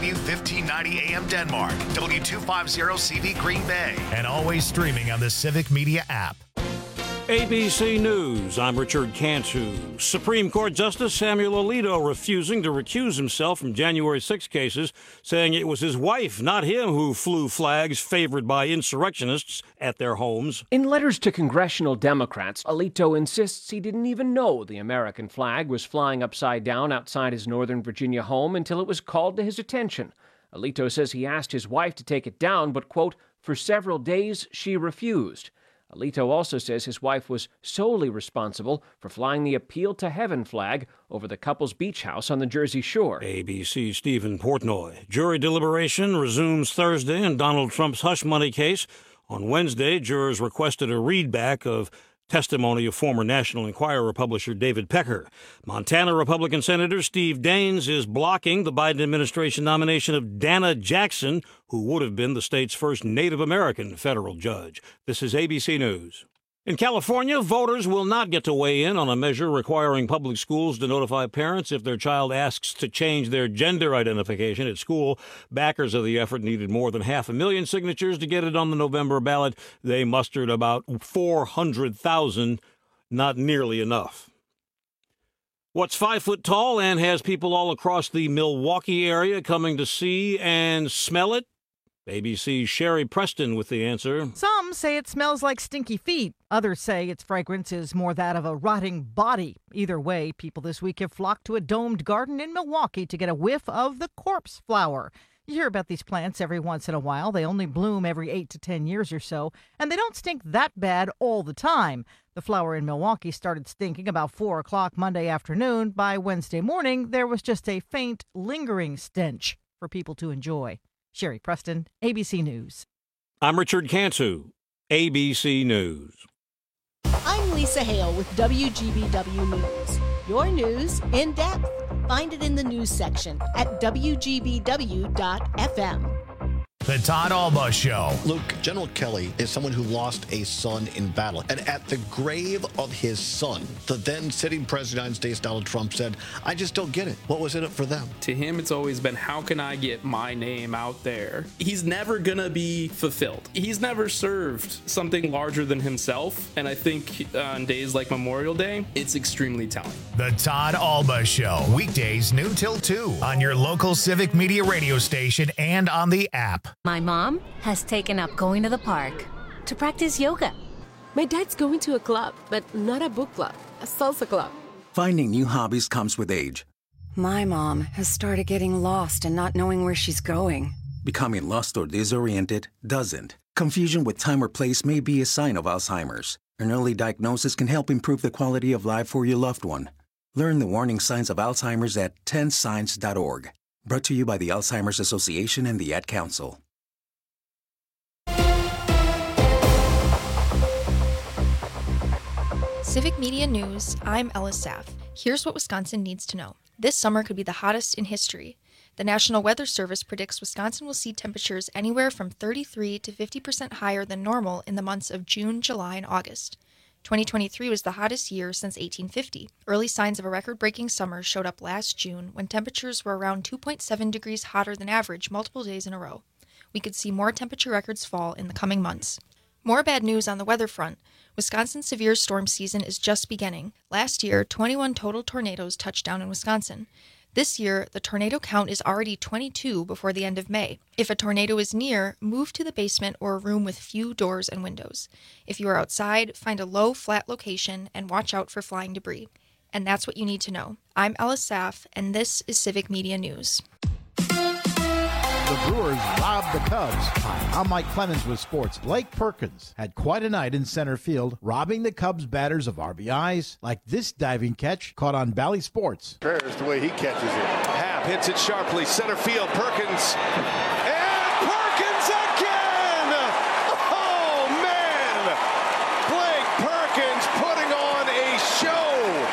W1590 AM Denmark, W250CV Green Bay, and always streaming on the Civic Media app. ABC News, I'm Richard Cantu. Supreme Court Justice Samuel Alito refusing to recuse himself from January 6 cases, saying it was his wife, not him, who flew flags favored by insurrectionists at their homes. In letters to congressional Democrats, Alito insists he didn't even know the American flag was flying upside down outside his Northern Virginia home until it was called to his attention. Alito says he asked his wife to take it down, but, quote, for several days she refused. Alito also says his wife was solely responsible for flying the Appeal to Heaven flag over the couple's beach house on the Jersey Shore. ABC's Stephen Portnoy. Jury deliberation resumes Thursday in Donald Trump's hush money case. On Wednesday, jurors requested a readback of testimony of former National Enquirer publisher David Pecker. Montana Republican Senator Steve Daines is blocking the Biden administration nomination of Dana Jackson, who would have been the state's first Native American federal judge. This is ABC News. In California, voters will not get to weigh in on a measure requiring public schools to notify parents if their child asks to change their gender identification at school. Backers of the effort needed more than 500,000 signatures to get it on the November ballot. They mustered about 400,000, not nearly enough. What's 5 foot tall and has people all across the Milwaukee area coming to see and smell it? ABC's Sherry Preston with the answer. Some say it smells like stinky feet. Others say its fragrance is more that of a rotting body. Either way, people this week have flocked to a domed garden in Milwaukee to get a whiff of the corpse flower. You hear about these plants every once in a while. They only bloom every 8 to 10 years or so, and they don't stink that bad all the time. The flower in Milwaukee started stinking about 4 o'clock Monday afternoon. By Wednesday morning, there was just a faint, lingering stench for people to enjoy. Sherry Preston, ABC News. I'm Richard Cantu, ABC News. I'm Lisa Hale with WGBW News. Your news in depth. Find it in the news section at WGBW.FM. The Todd Alba Show. Luke, General Kelly is someone who lost a son in battle. And at the grave of his son, the then sitting president of the United States, Donald Trump, said, I just don't get it. What was in it for them? To him, it's always been, how can I get my name out there? He's never going to be fulfilled. He's never served something larger than himself. And I think on days like Memorial Day, it's extremely telling. The Todd Alba Show. Weekdays noon till 2 on your local Civic Media radio station and on the app. My mom has taken up going to the park to practice yoga. My dad's going to a club, but not a book club, a salsa club. Finding new hobbies comes with age. My mom has started getting lost and not knowing where she's going. Becoming lost or disoriented doesn't. Confusion with time or place may be a sign of Alzheimer's. An early diagnosis can help improve the quality of life for your loved one. Learn the warning signs of Alzheimer's at 10signs.org. Brought to you by the Alzheimer's Association and the Ad Council. Civic Media News, I'm Ellis Saff. Here's what Wisconsin needs to know. This summer could be the hottest in history. The National Weather Service predicts Wisconsin will see temperatures anywhere from 33 to 50% higher than normal in the months of June, July, and August. 2023 was the hottest year since 1850. Early signs of a record-breaking summer showed up last June when temperatures were around 2.7 degrees hotter than average multiple days in a row. We could see more temperature records fall in the coming months. More bad news on the weather front. Wisconsin's severe storm season is just beginning. Last year, 21 total tornadoes touched down in Wisconsin. This year, the tornado count is already 22 before the end of May. If a tornado is near, move to the basement or a room with few doors and windows. If you are outside, find a low, flat location and watch out for flying debris. And that's what you need to know. I'm Ellis Saff, and this is Civic Media News. The Brewers robbed the Cubs. Hi, I'm Mike Clemens with sports. Blake Perkins had quite a night in center field, robbing the Cubs batters of RBIs, like this diving catch caught on Bally Sports. There's the way he catches it. Happ hits it sharply, center field, Perkins. And Perkins again! Oh, man! Blake Perkins putting on a show.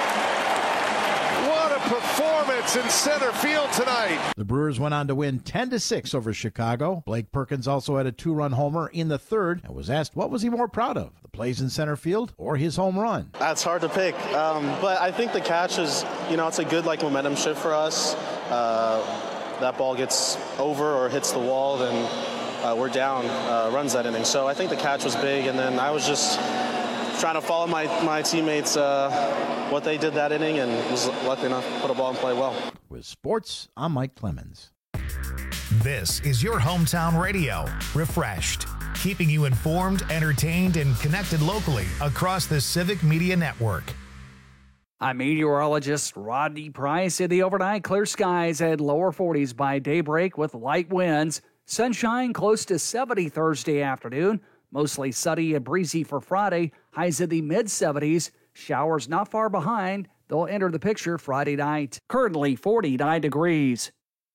What a performance in center field tonight. The Brewers went on to win 10-6 over Chicago. Blake Perkins also had a 2-run homer in the third and was asked what was he more proud of, the plays in center field or his home run. That's hard to pick, but I think the catch is, it's a good momentum shift for us. that ball gets over or hits the wall, then we're down runs that inning. So I think the catch was big, and then I was just trying to follow my teammates, what they did that inning, and was lucky enough to put a ball and play well. With sports, I'm Mike Clemens. This is your hometown radio, Refreshed, keeping you informed, entertained, and connected locally across the Civic Media Network. I'm meteorologist Rodney Price. In the overnight, clear skies at lower 40s by daybreak with light winds. Sunshine close to 70 Thursday afternoon. Mostly sunny and breezy for Friday. Highs in the mid-70s. Showers not far behind. They'll enter the picture Friday night. Currently 49 degrees.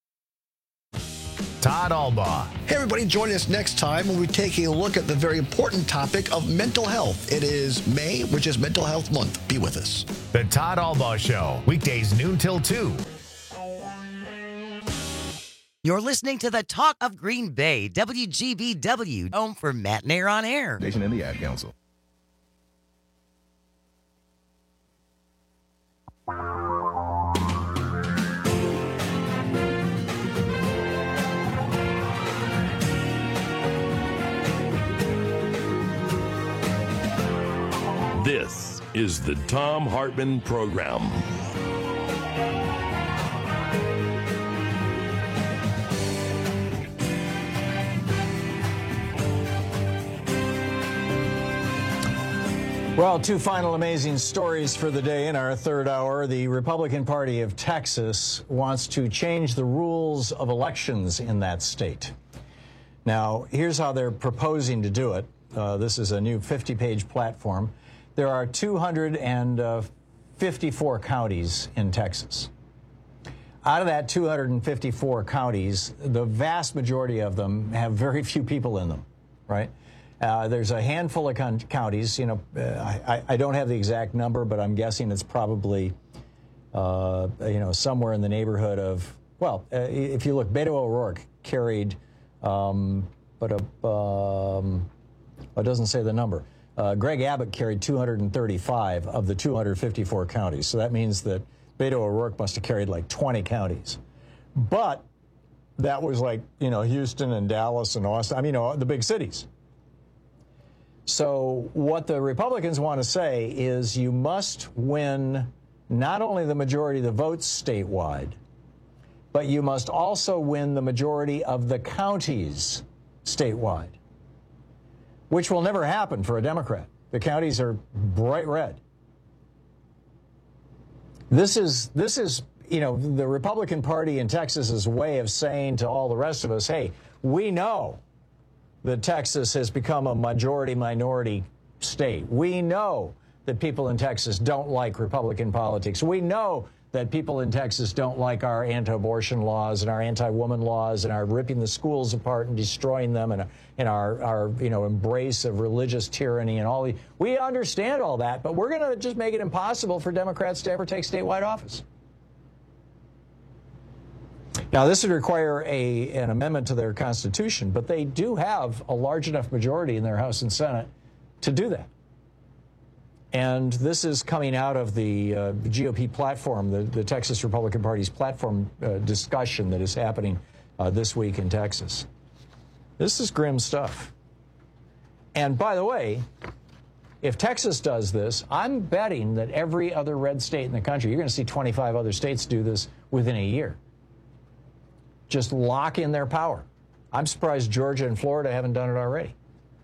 Todd Albaugh. Hey, everybody, join us next time when we take a look at the very important topic of mental health. It is May, which is Mental Health Month. Be with us. The Todd Albaugh Show, weekdays noon till 2. You're listening to the Talk of Green Bay, WGBW, home for Matt Nair on Air. Nation and the Ad Council. This is the Thom Hartmann Program. Well, two final amazing stories for the day in our third hour. The Republican Party of Texas wants to change the rules of elections in that state. Now, here's how they're proposing to do it. This is a new 50-page platform. There are 254 counties in Texas. Out of that 254 counties, the vast majority of them have very few people in them, right? There's a handful of counties, you know, I don't have the exact number, but I'm guessing it's probably, you know, somewhere in the neighborhood of, well, if you look, Beto O'Rourke carried, it doesn't say the number. Greg Abbott carried 235 of the 254 counties. So that means that Beto O'Rourke must have carried like 20 counties. But that was like, you know, Houston and Dallas and Austin, I mean, you know, the big cities. So what the Republicans want to say is you must win not only the majority of the votes statewide, but you must also win the majority of the counties statewide, which will never happen for a Democrat. The counties are bright red. This is, you know, the Republican Party in Texas's way of saying to all the rest of us, hey, we know that Texas has become a majority-minority state. We know that people in Texas don't like Republican politics. We know that people in Texas don't like our anti-abortion laws and our anti-woman laws and our ripping the schools apart and destroying them and our you know, embrace of religious tyranny and all. We understand all that, but we're going to just make it impossible for Democrats to ever take statewide office. Now, this would require an amendment to their Constitution, but they do have a large enough majority in their House and Senate to do that. And this is coming out of the GOP platform, the Texas Republican Party's platform discussion that is happening this week in Texas. This is grim stuff. And by the way, if Texas does this, I'm betting that every other red state in the country, you're going to see 25 other states do this within a year. Just lock in their power. I'm surprised Georgia and Florida haven't done it already.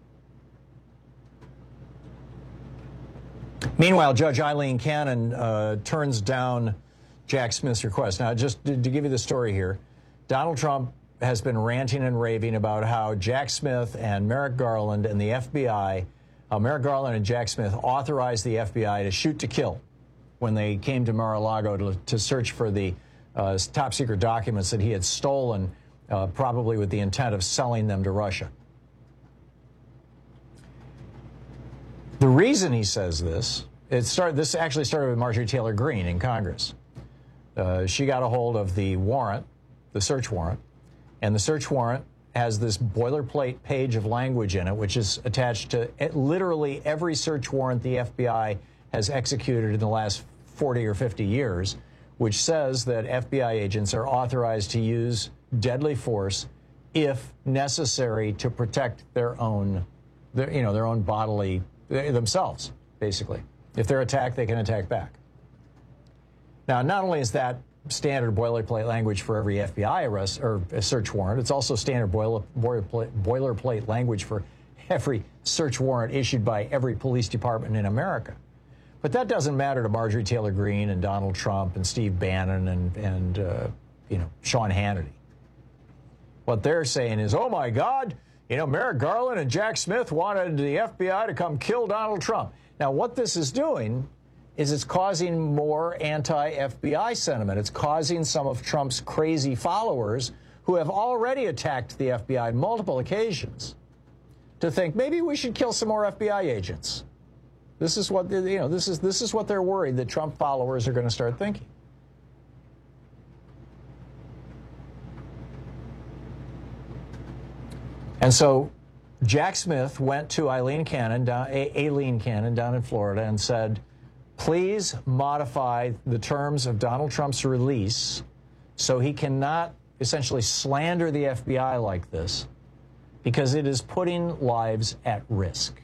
Meanwhile, Judge Eileen Cannon turns down Jack Smith's request. Now, just to give you the story here, Donald Trump has been ranting and raving about how Jack Smith and Merrick Garland and the FBI, Merrick Garland and Jack Smith authorized the FBI to shoot to kill when they came to Mar-a-Lago to search for the top secret documents that he had stolen, probably with the intent of selling them to Russia. The reason he says this, this actually started with Marjorie Taylor Greene in Congress. She got a hold of the warrant, the search warrant, and the search warrant has this boilerplate page of language in it, which is attached to literally every search warrant the FBI has executed in the last 40 or 50 years, which says that FBI agents are authorized to use deadly force if necessary to protect their own bodily, themselves, basically. If they're attacked, they can attack back. Now, not only is that standard boilerplate language for every FBI arrest or a search warrant, it's also standard boilerplate language for every search warrant issued by every police department in America. But that doesn't matter to Marjorie Taylor Greene and Donald Trump and Steve Bannon and Sean Hannity. What they're saying is, oh my God, Merrick Garland and Jack Smith wanted the FBI to come kill Donald Trump. Now, what this is doing is it's causing more anti-FBI sentiment. It's causing some of Trump's crazy followers who have already attacked the FBI on multiple occasions to think maybe we should kill some more FBI agents. This is what this is what they're worried that Trump followers are going to start thinking. And so Jack Smith went to Aileen Cannon down in Florida and said, please modify the terms of Donald Trump's release so he cannot essentially slander the FBI like this, because it is putting lives at risk.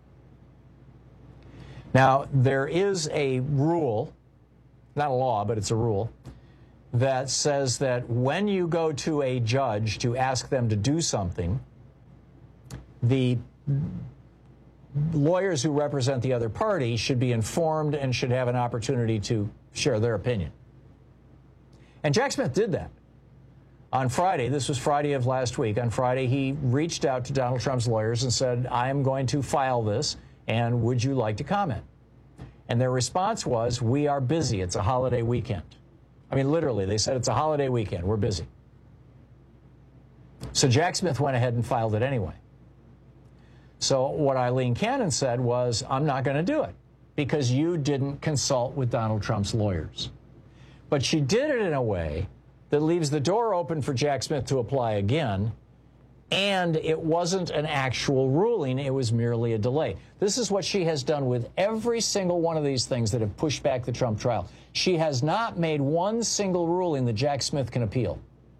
Now, there is a rule, not a law, but it's a rule, that says that when you go to a judge to ask them to do something, the lawyers who represent the other party should be informed and should have an opportunity to share their opinion. And Jack Smith did that. On Friday, this was Friday of last week, on Friday he reached out to Donald Trump's lawyers and said, I am going to file this, and would you like to comment? And their response was, we are busy. It's a holiday weekend. I mean, literally, they said it's a holiday weekend. We're busy. So Jack Smith went ahead and filed it anyway. So what Aileen Cannon said was, I'm not going to do it because you didn't consult with Donald Trump's lawyers. But she did it in a way that leaves the door open for Jack Smith to apply again, and it wasn't an actual ruling. It was merely a delay. This is what she has done with every single one of these things that have pushed back the Trump trial. She has not made one single ruling that Jack Smith can appeal.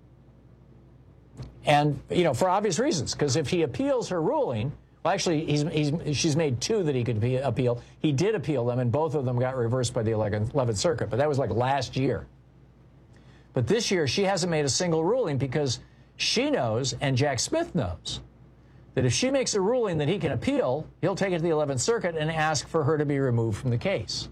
And, for obvious reasons, because if he appeals her ruling, well, actually, she's made two that he could appeal. He did appeal them, and both of them got reversed by the 11th Circuit, but that was like last year. But this year, she hasn't made a single ruling because she knows, and Jack Smith knows, that if she makes a ruling that he can appeal, he'll take it to the 11th Circuit and ask for her to be removed from the case.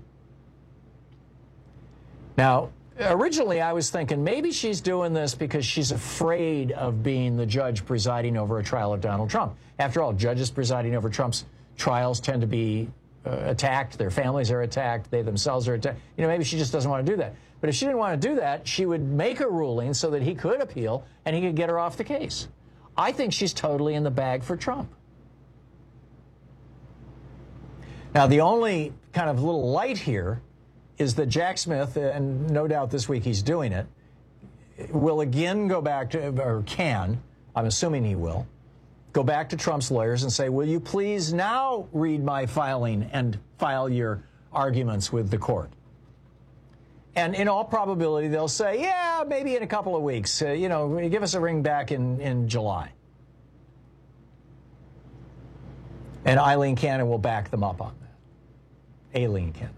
Now, originally, I was thinking maybe she's doing this because she's afraid of being the judge presiding over a trial of Donald Trump. After all, judges presiding over Trump's trials tend to be attacked. Their families are attacked. They themselves are attacked. Maybe she just doesn't want to do that. But if she didn't want to do that, she would make a ruling so that he could appeal and he could get her off the case. I think she's totally in the bag for Trump. Now, the only kind of little light here is that Jack Smith, and no doubt this week he's doing it, will again go back to, or can, I'm assuming he will, go back to Trump's lawyers and say, will you please now read my filing and file your arguments with the court? And in all probability, they'll say, yeah, maybe in a couple of weeks, give us a ring back in July. And Aileen Cannon will back them up on that. Aileen Cannon.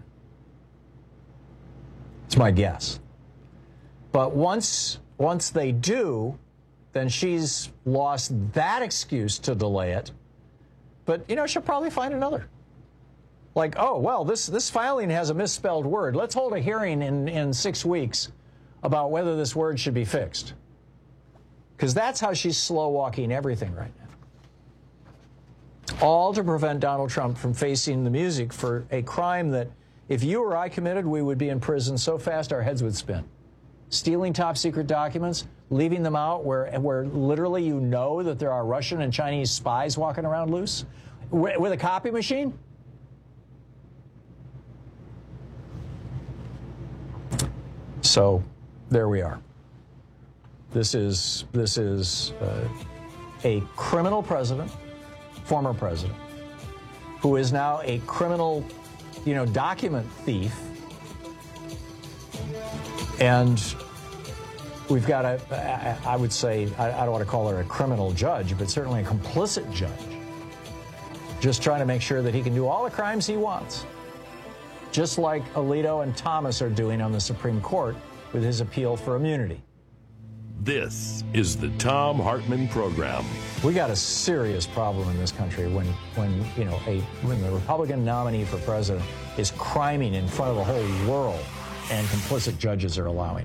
It's my guess. But once they do, then she's lost that excuse to delay it. But, she'll probably find another. Like, oh, well, this filing has a misspelled word. Let's hold a hearing in 6 weeks about whether this word should be fixed. Because that's how she's slow-walking everything right now. All to prevent Donald Trump from facing the music for a crime that, if you or I committed, we would be in prison so fast our heads would spin. Stealing top-secret documents, leaving them out where literally that there are Russian and Chinese spies walking around loose with a copy machine. So there we are. This is a criminal president, former president, who is now a criminal, document thief, And we've got I would say, I don't want to call her a criminal judge, but certainly a complicit judge, just trying to make sure that he can do all the crimes he wants, just like Alito and Thomas are doing on the Supreme Court with his appeal for immunity. This is the Thom Hartmann Program. We got a serious problem in this country when the Republican nominee for president is criming in front of the whole world, and complicit judges are allowing it.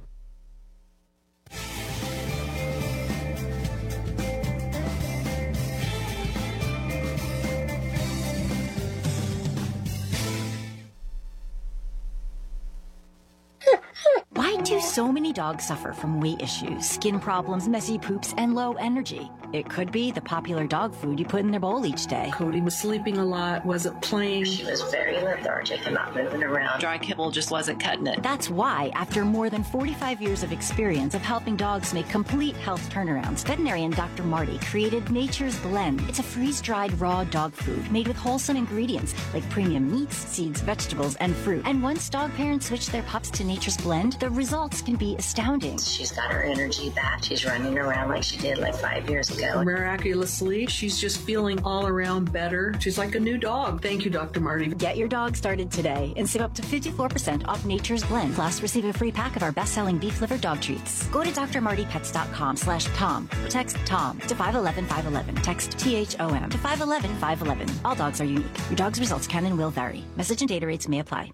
Why do so many dogs suffer from weight issues, skin problems, messy poops, and low energy? It could be the popular dog food you put in their bowl each day. Cody was sleeping a lot, wasn't playing. She was very lethargic and not moving around. Dry kibble just wasn't cutting it. That's why, after more than 45 years of experience of helping dogs make complete health turnarounds, veterinarian Dr. Marty created Nature's Blend. It's a freeze-dried raw dog food made with wholesome ingredients like premium meats, seeds, vegetables, and fruit. And once dog parents switch their pups to Nature's Blend, the results can be astounding. She's got her energy back. She's running around like she did like 5 years ago. Miraculously, she's just feeling all around better. She's like a new dog. Thank you, Dr. Marty. Get your dog started today and save up to 54% off Nature's Blend. Plus, receive a free pack of our best-selling beef liver dog treats. Go to drmartypets.com/Tom. Text Tom to 511-511. Text THOM to 511-511. All dogs are unique. Your dog's results can and will vary. Message and data rates may apply.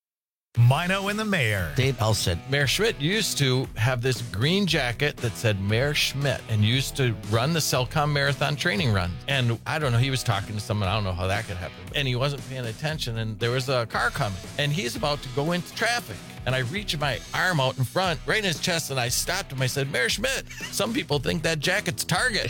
Mino and the Mayor. Dave Elson. Mayor Schmidt used to have this green jacket that said Mayor Schmidt and used to run the Cellcom Marathon training run. And I don't know, he was talking to someone, I don't know how that could happen. And he wasn't paying attention, and there was a car coming, and he's about to go into traffic. And I reached my arm out in front, right in his chest, and I stopped him. I said, Mayor Schmidt, some people think that jacket's Target.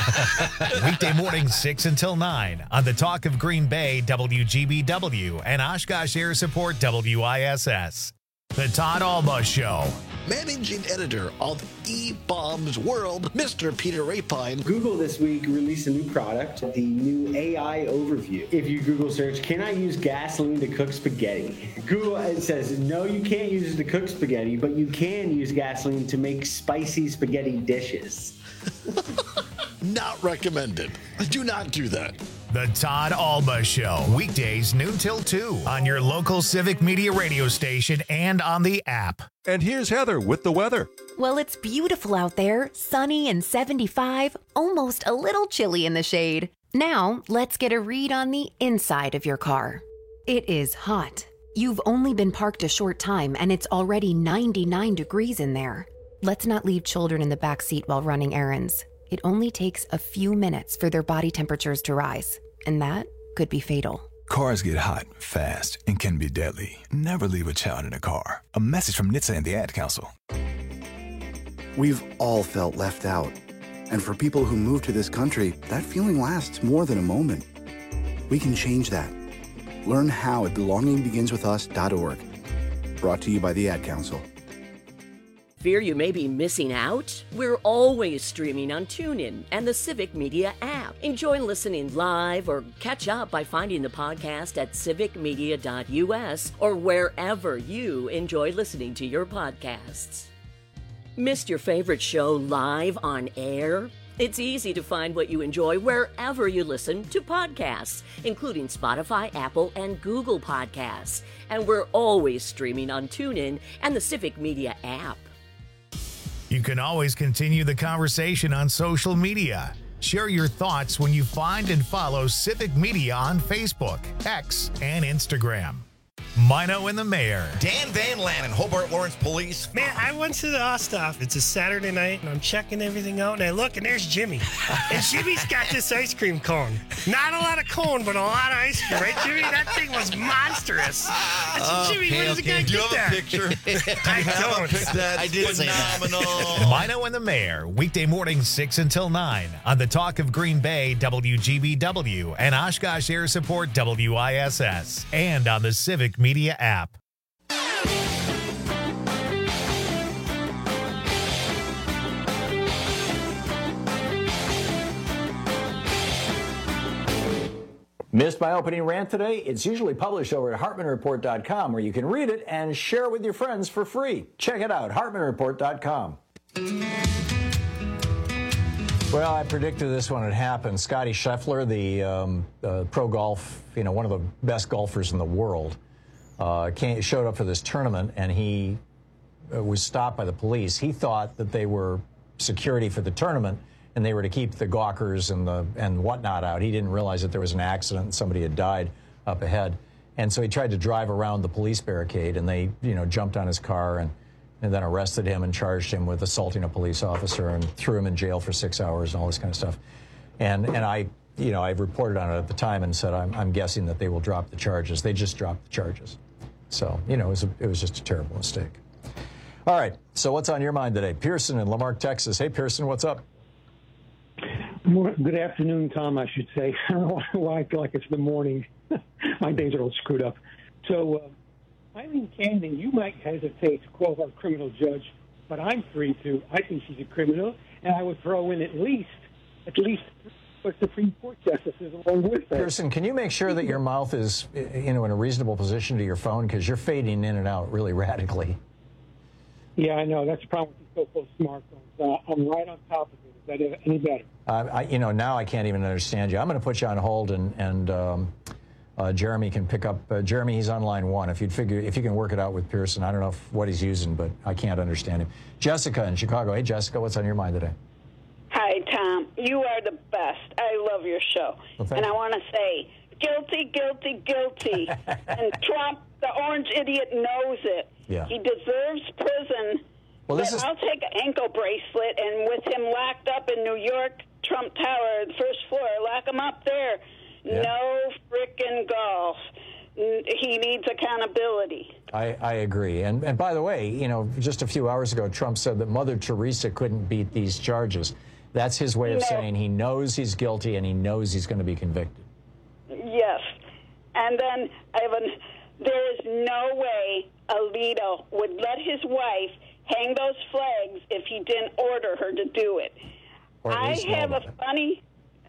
Weekday morning, 6 until 9 on the Talk of Green Bay, WGBW, and Oshkosh Air Support, WISS. The Todd Alba Show. Managing editor of eBaum's World, Mr. Peter Rapine. Google this week released a new product, the new AI Overview. If you Google search, can I use gasoline to cook spaghetti? Google it says, no, you can't use it to cook spaghetti, but you can use gasoline to make spicy spaghetti dishes. Not recommended. Do not do that. The Todd Alba Show. Weekdays noon till 2 on your local Civic Media radio station and on the app. And here's Heather with the weather. Well, it's beautiful out there, sunny and 75, almost a little chilly in the shade. Now, let's get a read on the inside of your car. It is hot. You've only been parked a short time and it's already 99 degrees in there. Let's not leave children in the back seat while running errands. It only takes a few minutes for their body temperatures to rise, and that could be fatal. Cars get hot, fast, and can be deadly. Never leave a child in a car. A message from NHTSA and the Ad Council. We've all felt left out. And for people who move to this country, that feeling lasts more than a moment. We can change that. Learn how at belongingbeginswithus.org. Brought to you by the Ad Council. Fear you may be missing out? We're always streaming on TuneIn and the Civic Media app. Enjoy listening live or catch up by finding the podcast at civicmedia.us or wherever you enjoy listening to your podcasts. Missed your favorite show live on air? It's easy to find what you enjoy wherever you listen to podcasts, including Spotify, Apple, and Google Podcasts. And we're always streaming on TuneIn and the Civic Media app. You can always continue the conversation on social media. Share your thoughts when you find and follow Civic Media on Facebook, X, and Instagram. Mino and the Mayor. Dan Van Lannen, Hobart Lawrence Police. Man, I went to the Osthoff. It's a Saturday night, and I'm checking everything out, and I look, and there's Jimmy. And Jimmy's got this ice cream cone. Not a lot of cone, but a lot of ice cream, right, Jimmy? That thing was monstrous. I said, Jimmy, where does the guy Do you get have that? a picture? I don't. That's I did say that. phenomenal. Mino and the Mayor, weekday morning 6 until 9 on the Talk of Green Bay, WGBW, and Oshkosh Air Support, WISS, and on the Civic Media app. Missed my opening rant today? It's usually published over at HartmanReport.com, where you can read it and share it with your friends for free. Check it out, HartmanReport.com. Well, I predicted this one would happen. Scotty Scheffler, the pro golf, one of the best golfers in the world, showed up for this tournament, and he was stopped by the police. He thought that they were security for the tournament, and they were to keep the gawkers and whatnot out. He didn't realize that there was an accident and somebody had died up ahead. And so he tried to drive around the police barricade, and they, jumped on his car and then arrested him and charged him with assaulting a police officer and threw him in jail for 6 hours and all this kind of stuff. And I reported on it at the time and said, I'm guessing that they will drop the charges. They just dropped the charges. So, it was just a terrible mistake. All right, so what's on your mind today? Pearson in Lamarck, Texas. Hey, Pearson, what's up? Good afternoon, Tom, I should say. I don't know why I feel like it's the morning. My days are all screwed up. So, Eileen Cannon, you might hesitate to call her a criminal judge, but I'm free to. I think she's a criminal, and I would throw in at least for Supreme Court justices along with her. Pearson, can you make sure that your mouth is, in a reasonable position to your phone, because you're fading in and out really radically? Yeah, I know. That's the problem with these so-called smartphones. I'm right on top of it. Is that any better? Now I can't even understand you. I'm going to put you on hold, and Jeremy can pick up. Jeremy, he's on line 1. If you can work it out with Pearson. I don't know what he's using, but I can't understand him. Jessica in Chicago. Hey, Jessica, what's on your mind today? Hi, Tom. You are the best. I love your show. Well, and I want to say, guilty, guilty, guilty. And Trump, the orange idiot, knows it. Yeah. He deserves prison. Well, I'll take an ankle bracelet, and with him locked up in New York, Trump Tower, the first floor, lock him up there. Yeah. No frickin' golf. He needs accountability. I agree. And by the way, just a few hours ago, Trump said that Mother Teresa couldn't beat these charges. That's his way of saying he knows he's guilty and he knows he's going to be convicted. Yes. And then there is no way Alito would let his wife hang those flags if he didn't order her to do it. I have a funny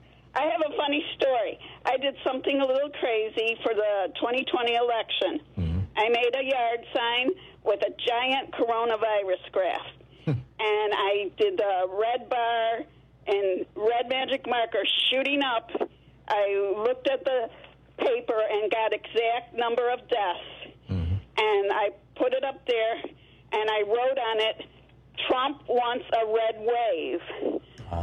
story. I did something a little crazy for the 2020 election. Mm-hmm. I made a yard sign with a giant coronavirus graph. And I did the red bar and red magic marker shooting up. I looked at the paper and got exact number of deaths. Mm-hmm. And I put it up there, and I wrote on it, Trump wants a red wave.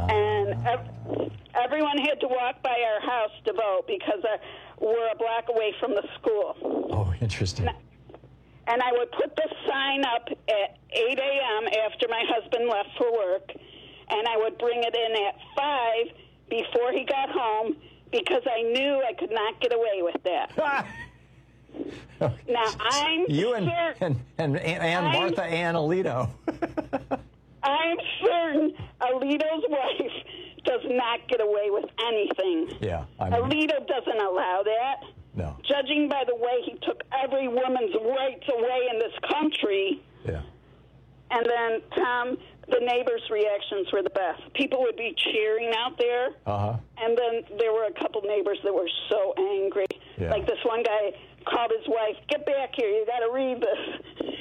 And everyone had to walk by our house to vote because we're a block away from the school. Oh, interesting. And I would put the sign up at 8 a.m. after my husband left for work, and I would bring it in at 5 before he got home because I knew I could not get away with that. Now, I'm Martha Ann Alito. I'm certain Alito's wife does not get away with anything. Yeah. Alito doesn't allow that. No. Judging by the way he took every woman's rights away in this country. Yeah. And then, Tom, the neighbors' reactions were the best. People would be cheering out there. Uh-huh. And then there were a couple neighbors that were so angry. Yeah. Like this one guy called his wife, get back here, you got to read this.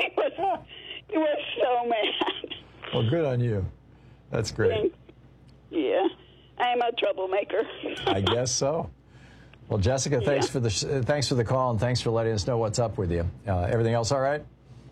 he was so mad. Well, good on you. That's great. Yeah. I'm a troublemaker. I guess so. Well, Jessica, thanks for the call, and thanks for letting us know what's up with you. Everything else all right?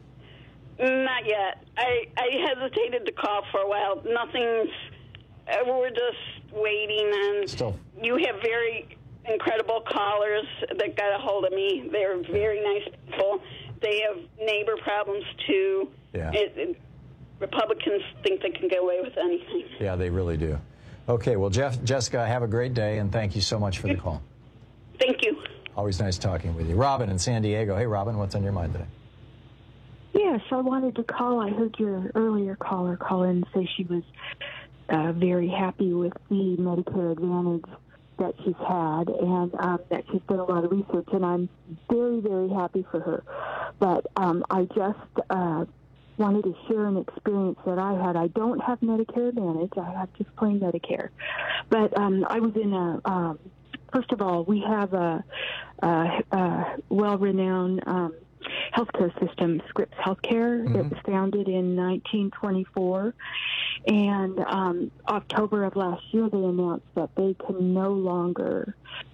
Not yet. I hesitated to call for a while. Nothing's. We're just waiting, and you have very incredible callers that got a hold of me. They're very nice people. They have neighbor problems too. Yeah. Republicans think they can get away with anything. Yeah, they really do. Okay, well, Jessica, have a great day, and thank you so much for the call. Thank you. Always nice talking with you. Robin in San Diego. Hey, Robin, what's on your mind today? Yes, I wanted to call. I heard your earlier caller call in and say she was very happy with the Medicare Advantage that she's had and that she's done a lot of research, and I'm very, very happy for her. But I just wanted to share an experience that I had. I don't have Medicare Advantage. I have just plain Medicare. But I was in a first of all, we have a well-renowned healthcare system, Scripps Healthcare. Mm-hmm. It was founded in 1924, and October of last year they announced that they can no longer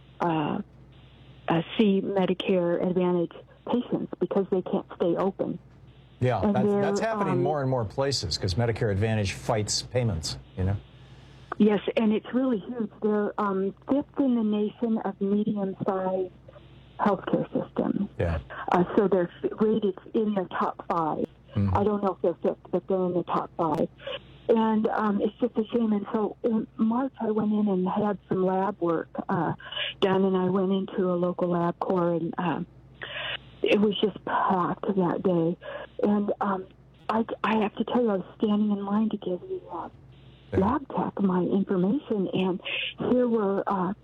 see Medicare Advantage patients because they can't stay open. Yeah, that's happening more and more places because Medicare Advantage fights payments, you know? Yes, and it's really huge. They're fifth in the nation of medium-sized healthcare systems. Yeah. So they're rated in the top 5. Mm-hmm. I don't know if they're fifth, but they're in the top 5. And it's just a shame. And so in March, I went in and had some lab work done, and I went into a local LabCorp, and it was just packed that day. And I have to tell you, I was standing in line to give the lab tech my information, and here were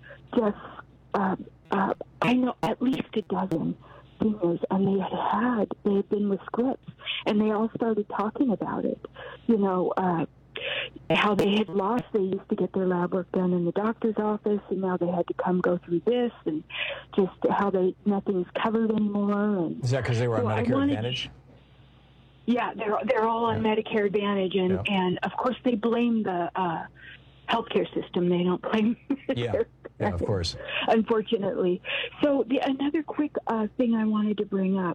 I know at least a dozen seniors, and they had been with Scripps, and they all started talking about it. You know, how they had lost. They used to get their lab work done in the doctor's office, and now they had to come go through this, and just how nothing's covered anymore. And is that because they were on Medicare Advantage? Yeah, they're all on Medicare Advantage, and of course they blame the healthcare system. They don't blame Medicare. Yeah, of course. Unfortunately. So another quick thing I wanted to bring up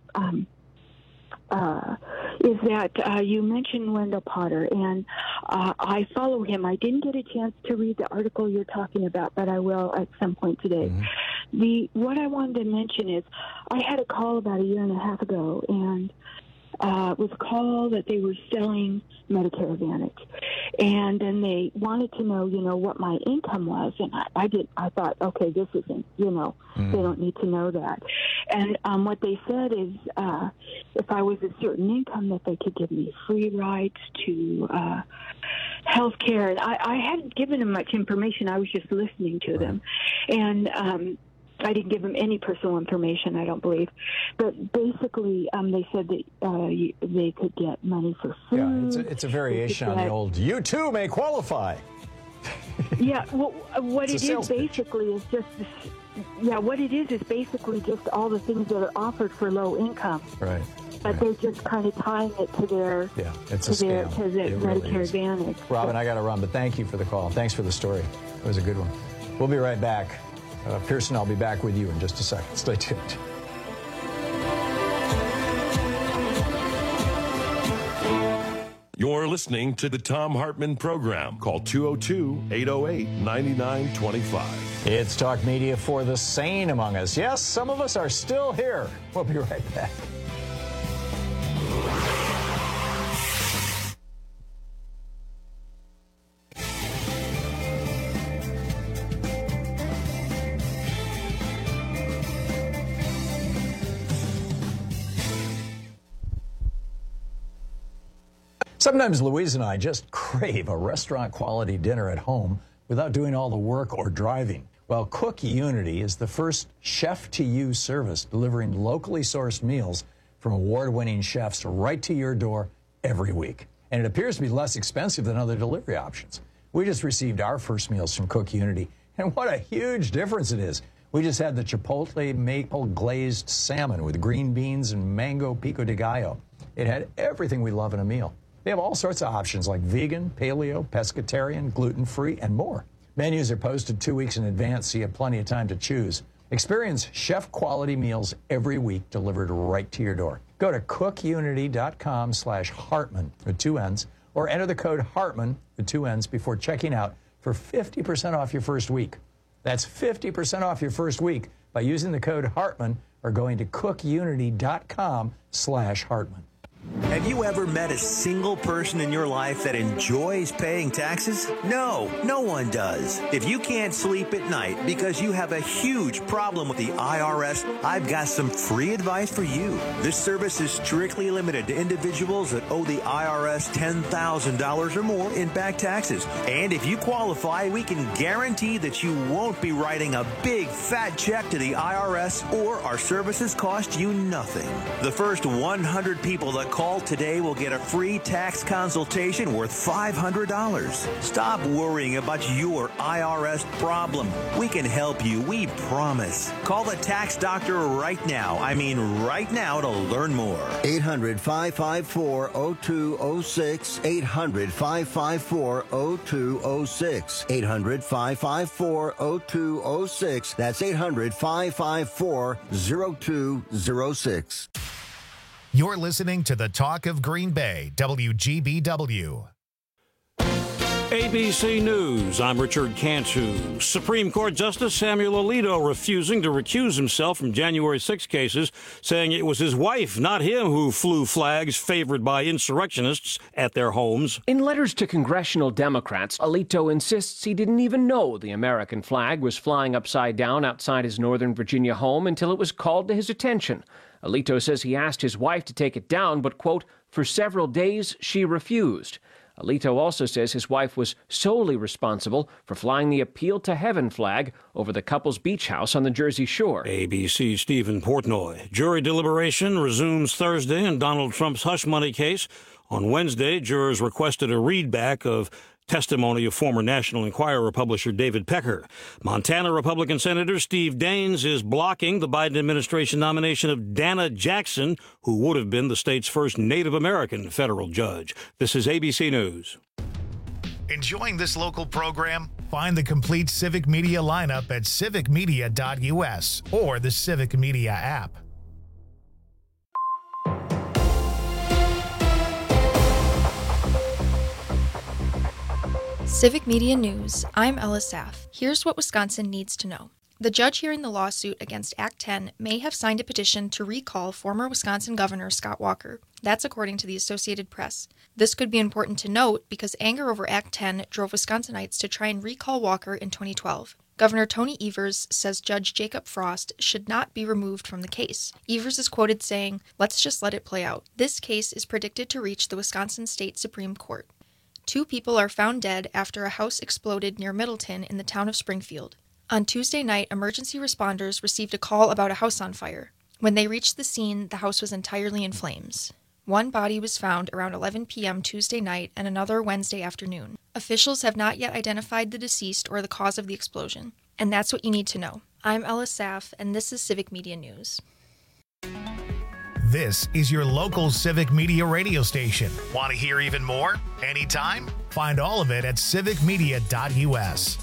is that you mentioned Wendell Potter, and I follow him. I didn't get a chance to read the article you're talking about, but I will at some point today. Mm-hmm. What I wanted to mention is I had a call about a year and a half ago, and it was a call that they were selling Medicare Advantage, and then they wanted to know, what my income was, and I thought, okay, this isn't, they don't need to know that. And what they said is, if I was a certain income, that they could give me free rides to health care. And I hadn't given them much information. I was just listening to them, and I didn't give them any personal information, I don't believe. But basically, they said that they could get money for food. Yeah, it's a variation on the old, you too may qualify. Yeah, well, what it is basically is just, what it is basically just all the things that are offered for low income. Right. But they're just kind of tying it to their, it's a scam. To their Medicare Advantage. Robin, I got to run, but thank you for the call. Thanks for the story. It was a good one. We'll be right back. Pearson, I'll be back with you in just a second. Stay tuned. You're listening to the Thom Hartmann Program. Call 202-808-9925. It's Talk Media for the sane among us. Yes, some of us are still here. We'll be right back. Sometimes Louise and I just crave a restaurant-quality dinner at home without doing all the work or driving. Well, Cook Unity is the first chef-to-you service delivering locally sourced meals from award-winning chefs right to your door every week. And it appears to be less expensive than other delivery options. We just received our first meals from Cook Unity, and what a huge difference it is. We just had the Chipotle maple glazed salmon with green beans and mango pico de gallo. It had everything we love in a meal. They have all sorts of options like vegan, paleo, pescatarian, gluten-free, and more. Menus are posted 2 weeks in advance, so you have plenty of time to choose. Experience chef-quality meals every week delivered right to your door. Go to cookunity.com/Hartman with 2 N's, or enter the code Hartman with 2 N's before checking out for 50% off your first week. That's 50% off your first week by using the code Hartman or going to cookunity.com/Hartman. Have you ever met a single person in your life that enjoys paying taxes? No, no one does. If you can't sleep at night because you have a huge problem with the IRS, I've got some free advice for you. This service is strictly limited to individuals that owe the IRS $10,000 or more in back taxes. And if you qualify, we can guarantee that you won't be writing a big fat check to the IRS, or our services cost you nothing. The first 100 people that call Call today, we'll get a free tax consultation worth $500. Stop worrying about your IRS problem. We can help you, we promise. Call the tax doctor right now. I mean right now to learn more. 800-554-0206. 800-554-0206. 800-554-0206. That's 800-554-0206. You're listening to the Talk of Green Bay, WGBW. ABC News, I'm Richard Cantu. Supreme Court Justice Samuel Alito refusing to recuse himself from January 6 cases, saying it was his wife, not him, who flew flags favored by insurrectionists at their homes. In letters to congressional Democrats, Alito insists he didn't even know the American flag was flying upside down outside his Northern Virginia home until it was called to his attention. Alito says he asked his wife to take it down, but, quote, for several days she refused. Alito also says his wife was solely responsible for flying the Appeal to Heaven flag over the couple's beach house on the Jersey Shore. ABC's Stephen Portnoy. Jury deliberation resumes Thursday in Donald Trump's hush money case. On Wednesday, jurors requested a readback of testimony of former National Enquirer publisher David Pecker. Montana Republican Senator Steve Daines is blocking the Biden administration nomination of Dana Jackson, who would have been the state's first Native American federal judge. This is ABC News. Enjoying this local program? Find the complete Civic Media lineup at civicmedia.us or the Civic Media app. Civic Media News, I'm Ella Saff. Here's what Wisconsin needs to know. The judge hearing the lawsuit against Act 10 may have signed a petition to recall former Wisconsin Governor Scott Walker. That's according to the Associated Press. This could be important to note because anger over Act 10 drove Wisconsinites to try and recall Walker in 2012. Governor Tony Evers says Judge Jacob Frost should not be removed from the case. Evers is quoted saying, "Let's just let it play out." This case is predicted to reach the Wisconsin State Supreme Court. 2 people are found dead after a house exploded near Middleton in the town of Springfield. On Tuesday night, emergency responders received a call about a house on fire. When they reached the scene, the house was entirely in flames. One body was found around 11 p.m. Tuesday night and another Wednesday afternoon. Officials have not yet identified the deceased or the cause of the explosion. And that's what you need to know. I'm Ella Saff, and this is Civic Media News. This is your local Civic Media radio station. Want to hear even more? Anytime? Find all of it at civicmedia.us.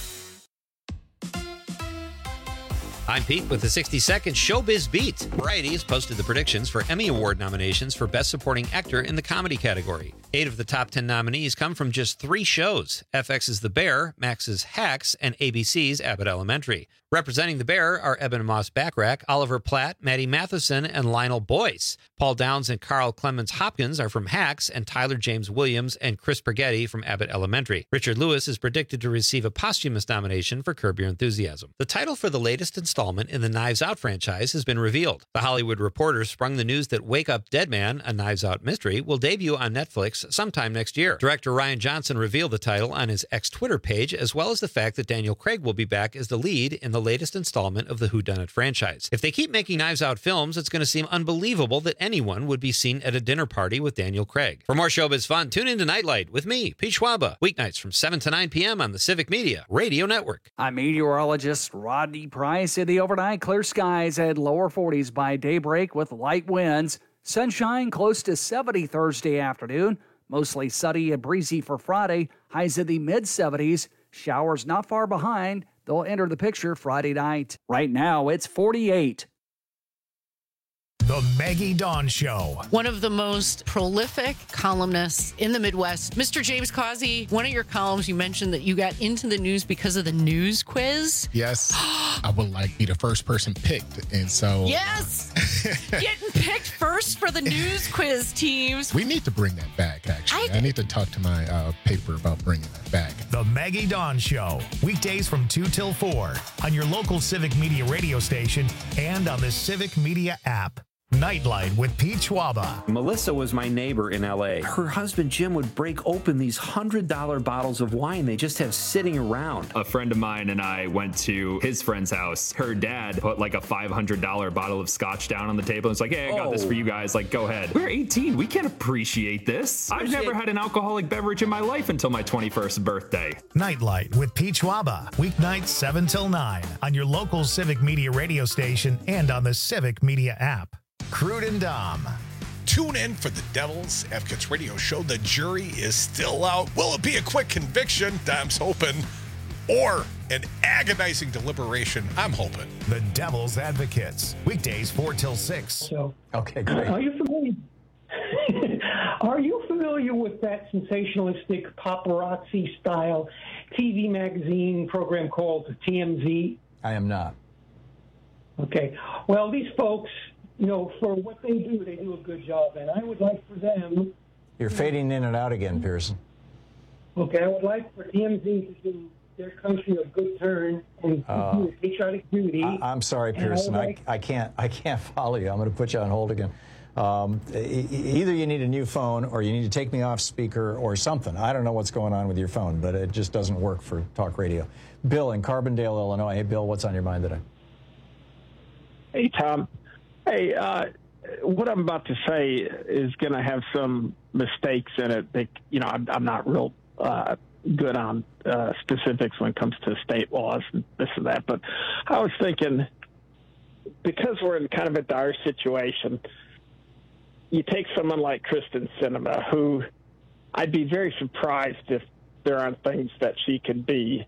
I'm Pete with the 60-second Showbiz Beat. Variety has posted the predictions for Emmy Award nominations for Best Supporting Actor in the comedy category. 8 of the top 10 nominees come from just 3 shows: FX's The Bear, Max's Hacks, and ABC's Abbott Elementary. Representing The Bear are Eben Moss-Backrack, Oliver Platt, Maddie Matheson, and Lionel Boyce. Paul Downs and Carl Clemens Hopkins are from Hacks, and Tyler James Williams and Chris Spaghetti from Abbott Elementary. Richard Lewis is predicted to receive a posthumous nomination for Curb Your Enthusiasm. The title for the latest installment in the Knives Out franchise has been revealed. The Hollywood Reporter sprung the news that Wake Up Dead Man, a Knives Out mystery, will debut on Netflix sometime next year. Director Rian Johnson revealed the title on his ex-Twitter page, as well as the fact that Daniel Craig will be back as the lead in the latest installment of the Whodunit franchise. If they keep making Knives Out films, it's going to seem unbelievable that anyone would be seen at a dinner party with Daniel Craig. For more showbiz fun, tune in to Nightlight with me, Pete Schwaba, weeknights from 7 to 9 p.m. on the Civic Media Radio Network. I'm meteorologist Rodney Price. In the overnight, clear skies at lower 40s by daybreak with light winds. Sunshine close to 70 Thursday afternoon. Mostly sunny and breezy for Friday. Highs in the mid-70s. Showers not far behind. They'll enter the picture Friday night. Right now, it's 48. The Maggie Dawn Show. One of the most prolific columnists in the Midwest, Mr. James Causey. One of your columns, you mentioned that you got into the news because of the news quiz. Yes. I would like to be the first person picked. And so... Yes! Getting picked first for the news quiz teams. We need to bring that back, actually. I need to talk to my paper about bringing that back. The Maggie Dawn Show. Weekdays from 2 till 4 on your local Civic Media radio station and on the Civic Media app. Nightlight with Pete Schwaba. Melissa was my neighbor in L.A. Her husband, Jim, would break open these $100 bottles of wine they just have sitting around. A friend of mine and I went to his friend's house. Her dad put like a $500 bottle of scotch down on the table and was like, hey, I got this for you guys. Like, go ahead. We're 18. We can't appreciate this. I've never had an alcoholic beverage in my life until my 21st birthday. Nightlight with Pete Schwaba. Weeknights 7 till 9 on your local Civic Media radio station and on the Civic Media app. Crude and Dom. Tune in for the Devil's Advocates radio show. The jury is still out. Will it be a quick conviction? Dom's hoping. Or an agonizing deliberation? I'm hoping. The Devil's Advocates. Weekdays 4 till 6. So, okay, great. Are you familiar? Are you familiar with that sensationalistic paparazzi-style TV magazine program called TMZ? I am not. Okay. Well, these folks, you know, for what they do a good job, and I would like for them... You're fading in and out again, Pearson. Okay, I would like for TMZ to do their country a good turn and do patriotic duty. I'm sorry, Pearson. I can't follow you. I'm going to put you on hold again. Either you need a new phone or you need to take me off speaker or something. I don't know what's going on with your phone, but it just doesn't work for talk radio. Bill in Carbondale, Illinois. Hey, Bill, what's on your mind today? Hey, Tom. Hey, what I'm about to say is going to have some mistakes in it. I'm not real good on specifics when it comes to state laws and this and that. But I was thinking, because we're in kind of a dire situation, you take someone like Kristen Sinema, who I'd be very surprised if there aren't things that she could be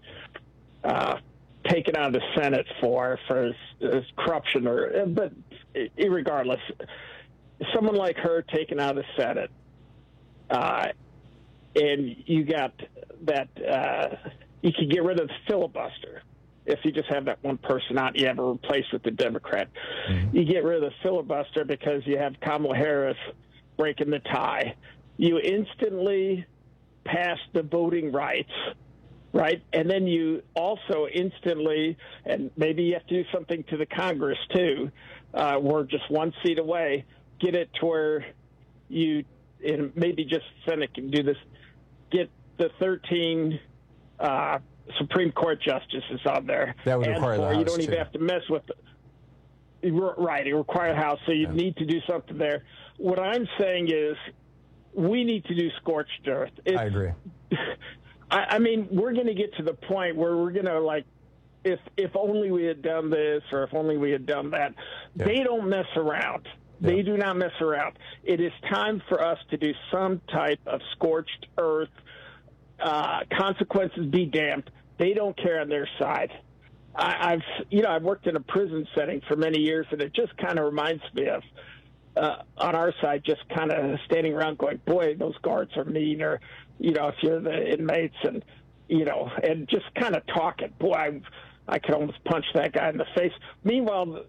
taken out of the Senate for his corruption, but irregardless, someone like her taken out of the Senate, and you got that you can get rid of the filibuster if you just have that one person out. You have her replaced with the Democrat. Mm-hmm. You get rid of the filibuster because you have Kamala Harris breaking the tie. You instantly pass the voting rights. Right. And then you also instantly, and maybe you have to do something to the Congress, too. We're just one seat away. Get it to where you, and maybe just Senate can do this, get the 13 Supreme Court justices on there. That would require the House, you don't even have to mess with it. Right. It requires the House. So you need to do something there. What I'm saying is we need to do scorched earth. I agree. I mean, we're going to get to the point where we're going to, like, if only we had done this or if only we had done that. Yeah. They don't mess around. Yeah. They do not mess around. It is time for us to do some type of scorched earth. Consequences be damned. They don't care on their side. I've worked in a prison setting for many years, and it just kind of reminds me of, on our side, just kind of standing around going, boy, those guards are mean, or, if you're the inmates and, and just kind of talking, boy, I could almost punch that guy in the face. Meanwhile,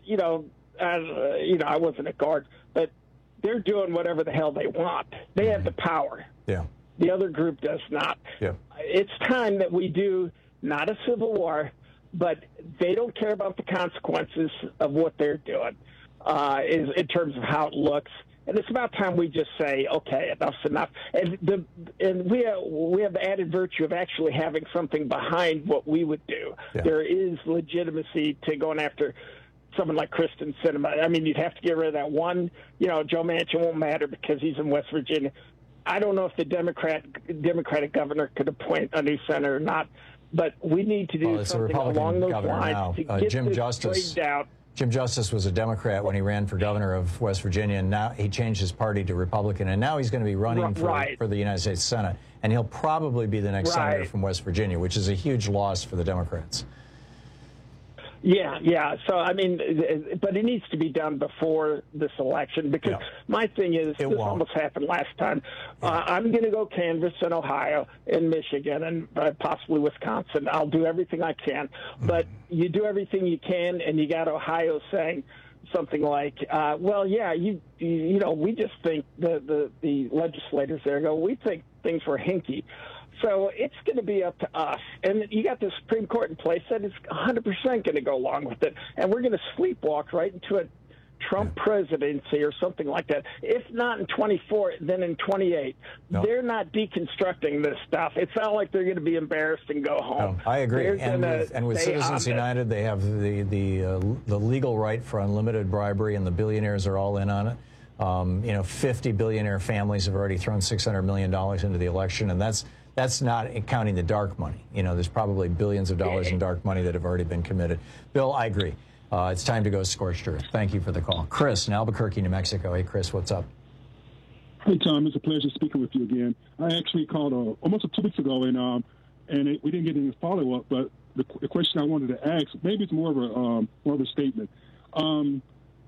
I wasn't a guard, but they're doing whatever the hell they want. They have the power. Yeah. The other group does not. Yeah. It's time that we do not a civil war, but they don't care about the consequences of what they're doing, is in terms of how it looks. And it's about time we just say, okay, enough's enough. And we have the added virtue of actually having something behind what we would do. Yeah. There is legitimacy to going after someone like Kristen Sinema. I mean, you'd have to get rid of that one. Joe Manchin won't matter because he's in West Virginia. I don't know if the Democratic governor could appoint a new senator or not, but we need to do something along those lines to get Jim this Justice straightened out. Jim Justice was a Democrat when he ran for governor of West Virginia, and now he changed his party to Republican, and now he's going to be running for the United States Senate, and he'll probably be the next senator from West Virginia, which is a huge loss for the Democrats. Yeah. So, I mean, but it needs to be done before this election, because my thing is, this almost happened last time. I'm going to go canvass in Ohio, in Michigan, and possibly Wisconsin. I'll do everything I can. But you do everything you can, and you got Ohio saying something like, we just think the legislators there go, we think things were hinky. So it's going to be up to us. And you got the Supreme Court in place that is 100% going to go along with it. And we're going to sleepwalk right into a Trump presidency or something like that. If not in 24, then in 28. No. They're not deconstructing this stuff. It's not like they're going to be embarrassed and go home. No, I agree. They're And with Citizens United, they have the legal right for unlimited bribery, and the billionaires are all in on it. 50 billionaire families have already thrown $600 million into the election, and that's not counting the dark money. There's probably billions of dollars in dark money that have already been committed. Bill, I agree. It's time to go scorched earth. Thank you for the call. Chris in Albuquerque, New Mexico. Hey, Chris, what's up? Hey, Tom. It's a pleasure speaking with you again. I actually called almost 2 weeks ago, and we didn't get any follow-up, but the question I wanted to ask, maybe it's more of a statement. I'm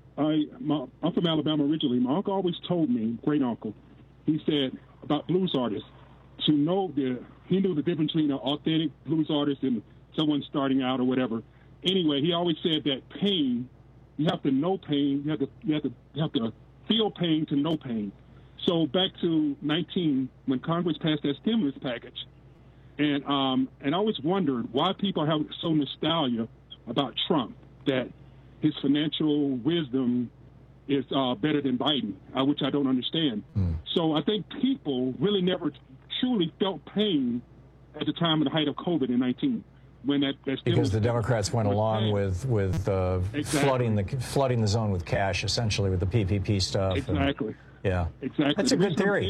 from Alabama originally. My uncle always told me, great uncle, he said about blues artists, he knew the difference between an authentic blues artist and someone starting out or whatever. Anyway, he always said that pain, you have to know pain, you have to feel pain to know pain. So back to 19, when Congress passed that stimulus package, and I always wondered why people have so nostalgia about Trump, that his financial wisdom is better than Biden, which I don't understand. So I think people really never truly felt pain at the time of the height of COVID in 19. When that because the Democrats went along with exactly. flooding the zone with cash, essentially with the PPP stuff. Exactly. Yeah. Exactly. That's a good theory.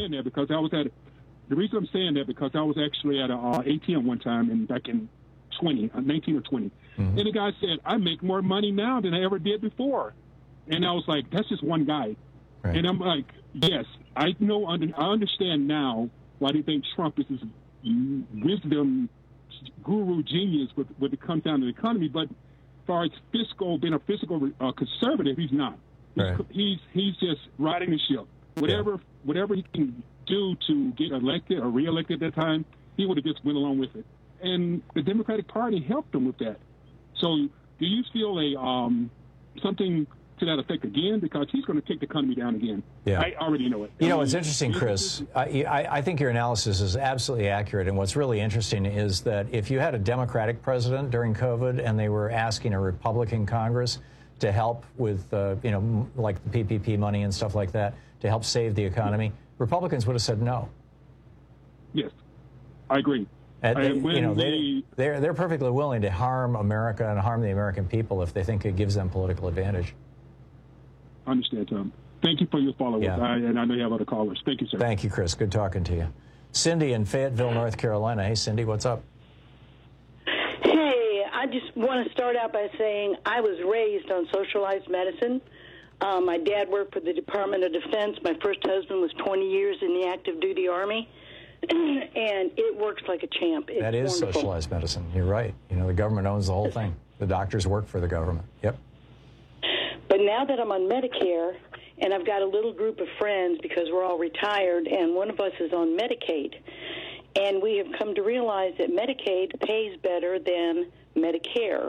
The reason I'm saying that because I was actually at an ATM one time back in 19 or 20, and the guy said, "I make more money now than I ever did before," and I was like, "That's just one guy," right. And I'm like, "Yes, I know. I understand now why they think Trump is this wisdom guru genius when it comes down to the economy, but as far as being a fiscal conservative, he's not. Right. He's just riding the ship. Whatever he can do to get elected or reelected at that time, he would have just went along with it. And the Democratic Party helped him with that. So do you feel something to that effect again? Because he's going to take the economy down again. Yeah. I already know it. It's interesting, Chris. I think your analysis is absolutely accurate. And what's really interesting is that if you had a Democratic president during COVID and they were asking a Republican Congress to help with, like the PPP money and stuff like that, to help save the economy, Republicans would have said no. Yes, I agree. They're perfectly willing to harm America and harm the American people if they think it gives them political advantage. I understand, Tom. Thank you for your follow-up. Yeah. And I know you have other callers. Thank you, sir. Thank you, Chris. Good talking to you. Cindy in Fayetteville, North Carolina. Hey, Cindy, what's up? Hey, I just want to start out by saying I was raised on socialized medicine. My dad worked for the Department of Defense. My first husband was 20 years in the active duty Army. And it works like a champ. It's that is wonderful. Socialized medicine. You're right. The government owns the whole thing. The doctors work for the government. Yep. But now that I'm on Medicare, and I've got a little group of friends because we're all retired, and one of us is on Medicaid, and we have come to realize that Medicaid pays better than Medicare.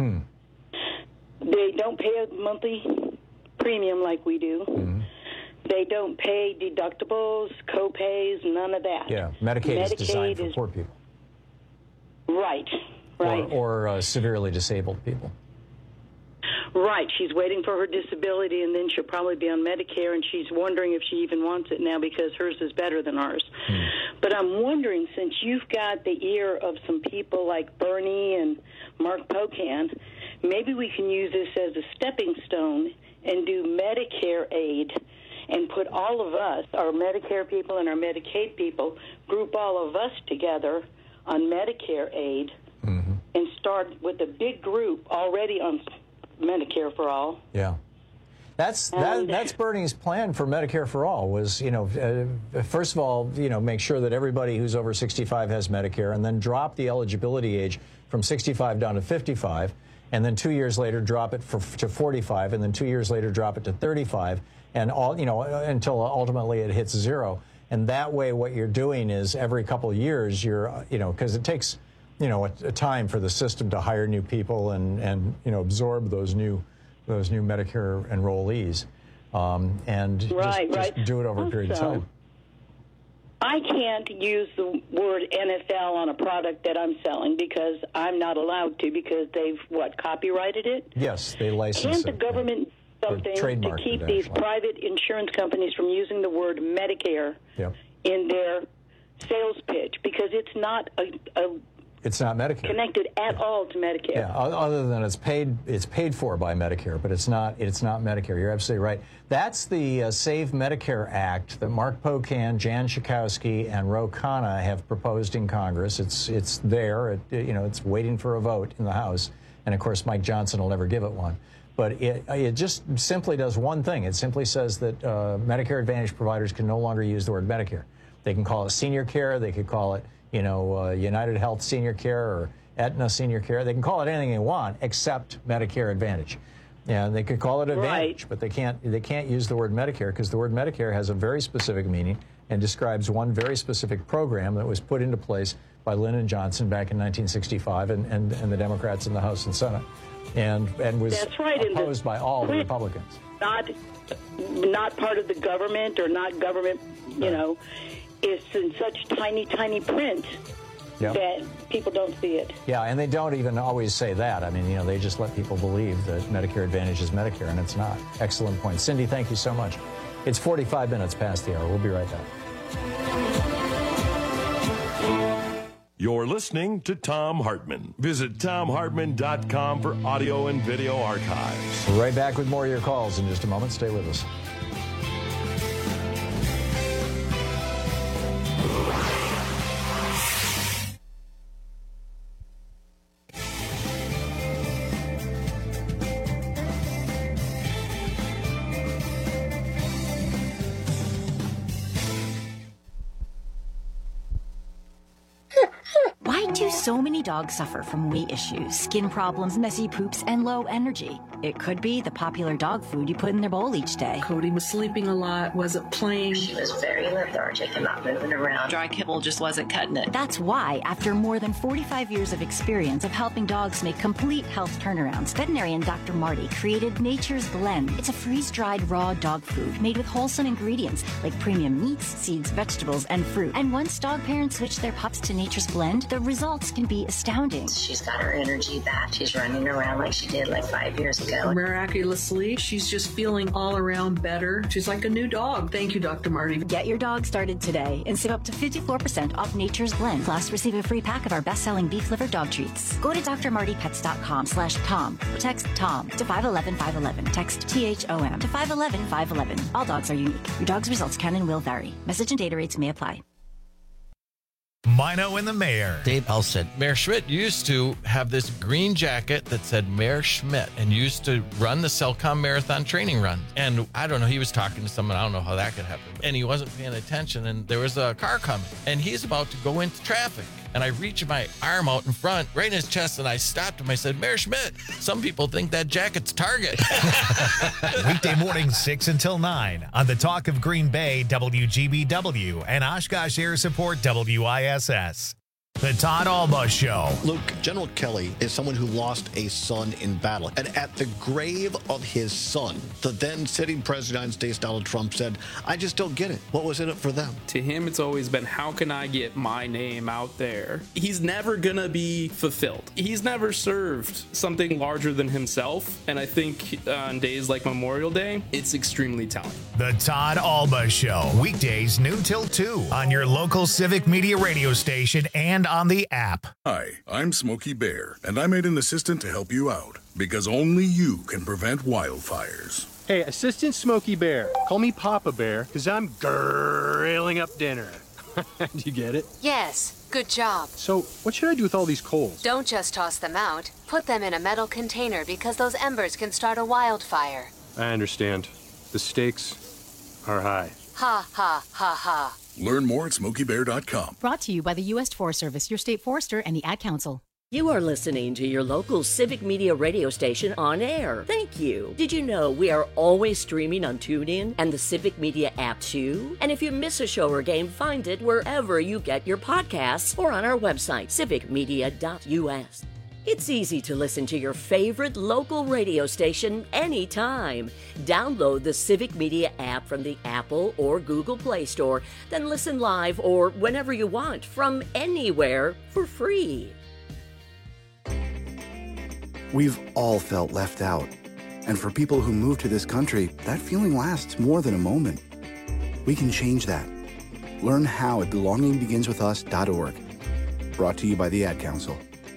They don't pay a monthly premium like we do. They don't pay deductibles, co-pays, none of that. Yeah, Medicaid is designed for poor people. Right. Or severely disabled people. Right. She's waiting for her disability, and then she'll probably be on Medicare, and she's wondering if she even wants it now because hers is better than ours. But I'm wondering, since you've got the ear of some people like Bernie and Mark Pocan, maybe we can use this as a stepping stone and do Medicare aid and put all of us, our Medicare people and our Medicaid people, group all of us together on Medicare aid and start with a big group already on Medicare for All. Yeah. That's Bernie's plan for Medicare for All was, first of all, make sure that everybody who's over 65 has Medicare, and then drop the eligibility age from 65 down to 55, and then 2 years later drop it to 45, and then 2 years later drop it to 35, and all, until ultimately it hits zero. And that way what you're doing is every couple of years you're, because it takes, a time for the system to hire new people and absorb those new Medicare enrollees, and just do it over a period of time. I can't use the word NFL on a product that I'm selling because I'm not allowed to because they've, copyrighted it? Yes, they license it. Can't the government something to keep these private insurance companies from using the word Medicare in their sales pitch, because it's not it's not Medicare connected at all to Medicare. Yeah, other than it's paid for by Medicare, but it's not Medicare. You're absolutely right. That's the Save Medicare Act that Mark Pocan, Jan Schakowsky, and Ro Khanna have proposed in Congress. It's there. It's waiting for a vote in the House, and of course Mike Johnson will never give it one. But it just simply does one thing. It simply says that Medicare Advantage providers can no longer use the word Medicare. They can call it senior care. They could call it, United Health Senior Care or Aetna Senior Care. They can call it anything they want except Medicare Advantage. Yeah, they could call it Advantage, but they can't use the word Medicare, because the word Medicare has a very specific meaning and describes one very specific program that was put into place by Lyndon Johnson back in 1965 and the Democrats in the House and Senate, and was opposed by all the Republicans. Not part of the government, or not government, it's in such tiny, tiny print that people don't see it. Yeah, and they don't even always say that. I mean, they just let people believe that Medicare Advantage is Medicare, and it's not. Excellent point. Cindy, thank you so much. It's 45 minutes past the hour. We'll be right back. You're listening to Thom Hartmann. Visit ThomHartmann.com for audio and video archives. We're right back with more of your calls in just a moment. Stay with us. Why do so many dogs suffer from weight issues, skin problems, messy poops, and low energy? It could be the popular dog food you put in their bowl each day. Cody was sleeping a lot, wasn't playing. She was very lethargic and not moving around. Dry kibble just wasn't cutting it. That's why, after more than 45 years of experience of helping dogs make complete health turnarounds, veterinarian Dr. Marty created Nature's Blend. It's a freeze-dried raw dog food made with wholesome ingredients like premium meats, seeds, vegetables, and fruit. And once dog parents switch their pups to Nature's Blend, the results can be astounding. She's got her energy back. She's running around like she did like 5 years ago. Miraculously, she's just feeling all around better. She's like a new dog. Thank you, Dr. Marty. Get your dog started today and save up to 54% off Nature's Blend. Plus, receive a free pack of our best-selling beef liver dog treats. Go to drmartypets.com/Tom or text Tom to 511-511. Text THOM to 511-511. All dogs are unique. Your dog's results can and will vary. Message and data rates may apply. Mino and the Mayor. Dave Elson. Mayor Schmidt used to have this green jacket that said Mayor Schmidt and used to run the Cellcom Marathon training run. And I don't know, he was talking to someone, I don't know how that could happen. And he wasn't paying attention, and there was a car coming, and he's about to go into traffic. And I reached my arm out in front, right in his chest, and I stopped him. I said, Mayor Schmidt, some people think that jacket's Target. Weekday mornings 6 until 9 on the Talk of Green Bay, WGBW, and Oshkosh Air Support, WISS. The Todd Alba Show. Luke, General Kelly is someone who lost a son in battle. And at the grave of his son, the then sitting president of the United States, Donald Trump, said, I just don't get it. What was in it for them? To him, it's always been, how can I get my name out there? He's never going to be fulfilled. He's never served something larger than himself. And I think on days like Memorial Day, it's extremely telling. The Todd Alba Show. Weekdays noon till 2 on your local Civic Media radio station and on the app. Hi, I'm Smokey Bear, and I made an assistant to help you out, because only you can prevent wildfires. Hey, Assistant Smokey Bear, call me Papa Bear, because I'm grilling up dinner. Do you get it? Yes, good job. So, what should I do with all these coals? Don't just toss them out. Put them in a metal container, because those embers can start a wildfire. I understand. The stakes are high. Ha, ha, ha, ha. Learn more at SmokeyBear.com. Brought to you by the U.S. Forest Service, your state forester, and the Ad Council. You are listening to your local Civic Media radio station on air. Thank you. Did you know we are always streaming on TuneIn and the Civic Media app too? And if you miss a show or game, find it wherever you get your podcasts or on our website, civicmedia.us. It's easy to listen to your favorite local radio station anytime. Download the Civic Media app from the Apple or Google Play Store, then listen live or whenever you want from anywhere for free. We've all felt left out. And for people who move to this country, that feeling lasts more than a moment. We can change that. Learn how at belongingbeginswithus.org. Brought to you by the Ad Council.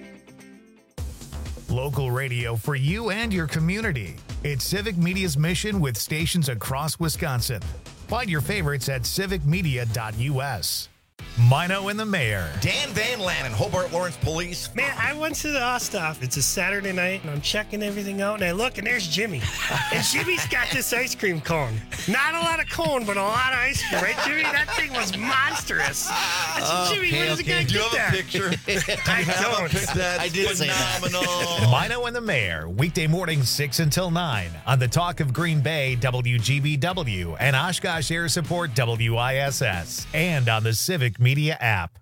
Local radio for you and your community. It's Civic Media's mission with stations across Wisconsin. Find your favorites at civicmedia.us. Mino and the Mayor. Dan Van Lannen, Hobart Lawrence Police. Man, I went to the Osthoff. It's a Saturday night, and I'm checking everything out, and I look, and there's Jimmy. And Jimmy's got this ice cream cone. Not a lot of cone, but a lot of ice cream, right, Jimmy? That thing was monstrous. I said, Jimmy, where does the guy Do you get have that? a picture? I don't. I did phenomenal. Mino and the Mayor, weekday mornings 6 until 9 on the Talk of Green Bay, WGBW, and Oshkosh Air Support, WISS, and on the Civic Media app.